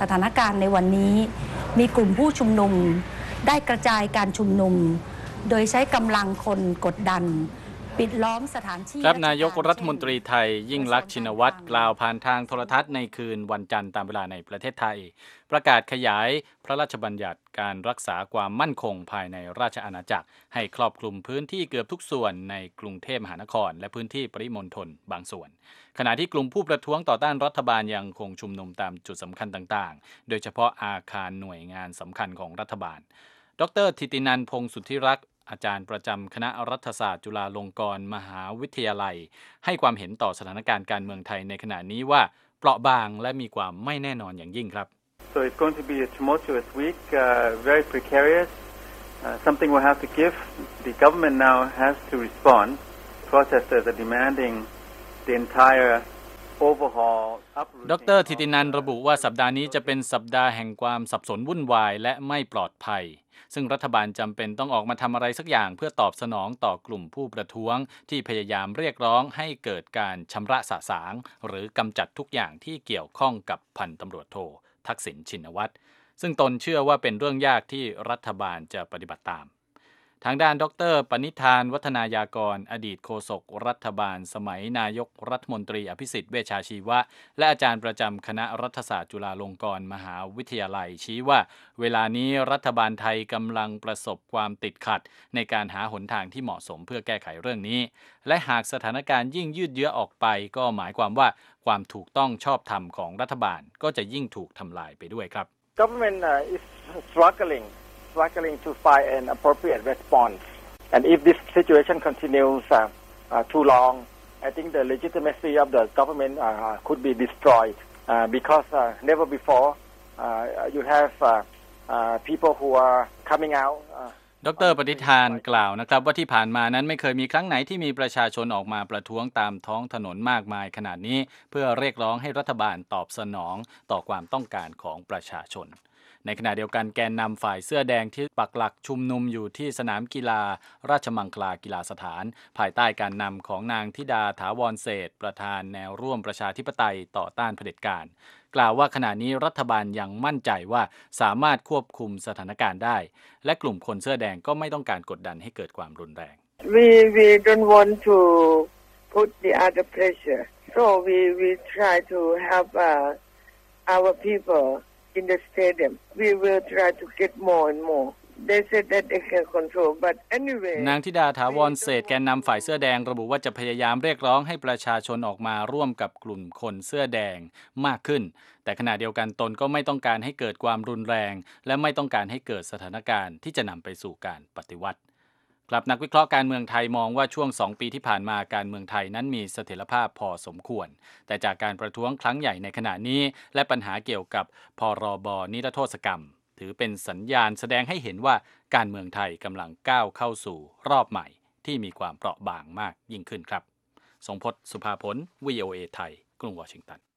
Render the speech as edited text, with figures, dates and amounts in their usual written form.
ถานการณ์ในวันนี้มีกลุ่มผู้ชุมนุมได้กระจายการชุมนุมโดยใช้กำลังคนกดดันปิดล้อมสถานที่ครับนายกรัฐมนตรีไทยยิ่งลักษณ์ชินวัตรกล่าวผ่านทางโทรทัศน์ในคืนวันจันทร์ตามเวลาในประเทศไทยประกาศขยายพระราชบัญญัติการรักษาความมั่นคงภายในราชอาณาจักรให้ครอบคลุมพื้นที่เกือบทุกส่วนในกรุงเทพมหานครและพื้นที่ปริมณฑลบางส่วนขณะที่กลุ่มผู้ประท้วงต่อต้านรัฐบาลยังคงชุมนุมตามจุดสำคัญต่างๆโดยเฉพาะอาคารหน่วยงานสำคัญของรัฐบาลดร.ธิตินันท์ พงษ์สุทธิรักษ์อาจารย์ประจำคณะรัฐศาสตร์จุฬาลงกรณ์มหาวิทยาลัยให้ความเห็นต่อสถานการณ์การเมืองไทยในขณะนี้ว่าเปราะบางและมีความไม่แน่นอนอย่างยิ่งครับ So it's going to be a tumultuous week, very precarious. Something will have to give. The government now has to respond. Protesters are demanding the entire overhaul. ดร.ธิตินันท์ระบุว่าสัปดาห์นี้จะเป็นสัปดาห์แห่งความสับสนวุ่นวายและไม่ปลอดภัยซึ่งรัฐบาลจำเป็นต้องออกมาทำอะไรสักอย่างเพื่อตอบสนองต่อกลุ่มผู้ประท้วงที่พยายามเรียกร้องให้เกิดการชำระสะสางหรือกำจัดทุกอย่างที่เกี่ยวข้องกับพันตำรวจโททักษิณชินวัตรซึ่งตนเชื่อว่าเป็นเรื่องยากที่รัฐบาลจะปฏิบัติตามทางด้านดร.ปณิธานวัฒนายากรอดีตโฆษกรัฐบาลสมัยนายกรัฐมนตรีอภิสิทธิ์เวชชาชีวะและอาจารย์ประจำคณะรัฐศาสตร์จุฬาลงกรณ์มหาวิทยาลัยชี้ว่าเวลานี้รัฐบาลไทยกำลังประสบความติดขัดในการหาหนทางที่เหมาะสมเพื่อแก้ไขเรื่องนี้และหากสถานการณ์ยิ่งยืดเยื้อออกไปก็หมายความว่าความถูกต้องชอบธรรมของรัฐบาลก็จะยิ่งถูกทำลายไปด้วยครับ Government is struggling to find an appropriate response. And if this situation continues too long, I think the legitimacy of the government could be destroyed because never before you have people who are coming out. ดร.ปณิธานกล่าวนะครับว่าที่ผ่านมานั้นไม่เคยมีครั้งไหนที่มีประชาชนออกมาประท้วงตามท้องถนนมากมายขนาดนี้เพื่อเรียกร้องให้รัฐบาลตอบสนองต่อความต้องการของประชาชนในขณะเดียวกันแกนนำฝ่ายเสื้อแดงที่ปักหลักชุมนุมอยู่ที่สนามกีฬาราชมังคลากีฬาสถานภายใต้การนำของนางธิดาถาวรเศรษฐ์ประธานแนวร่วมประชาธิปไตยต่อต้านเผด็จการกล่าวว่าขณะนี้รัฐบาลยังมั่นใจว่าสามารถควบคุมสถานการณ์ได้และกลุ่มคนเสื้อแดงก็ไม่ต้องการกดดันให้เกิดความรุนแรง We don't want to put the other pressure so we try to help our people in the stadium. We will try to get more and more. They said that they can control, but anyway. นางธิดาถาวรเศรษฐ์แกนนำฝ่ายเสื้อแดงระบุว่าจะพยายามเรียกร้องให้ประชาชนออกมาร่วมกับกลุ่มคนเสื้อแดงมากขึ้นแต่ขณะเดียวกันตนก็ไม่ต้องการให้เกิดความรุนแรงและไม่ต้องการให้เกิดสถานการณ์ที่จะนำไปสู่การปฏิวัติครับนักวิเคราะห์การเมืองไทยมองว่าช่วง2ปีที่ผ่านมาการเมืองไทยนั้นมีเสถียรภาพพอสมควรแต่จากการประท้วงครั้งใหญ่ในขณะนี้และปัญหาเกี่ยวกับพรบ.นิรโทษกรรมถือเป็นสัญญาณแสดงให้เห็นว่าการเมืองไทยกำลังก้าวเข้าสู่รอบใหม่ที่มีความเปราะบางมากยิ่งขึ้นครับทรงพจน์ สุภาผล VOA ไทยกรุงวอชิงตัน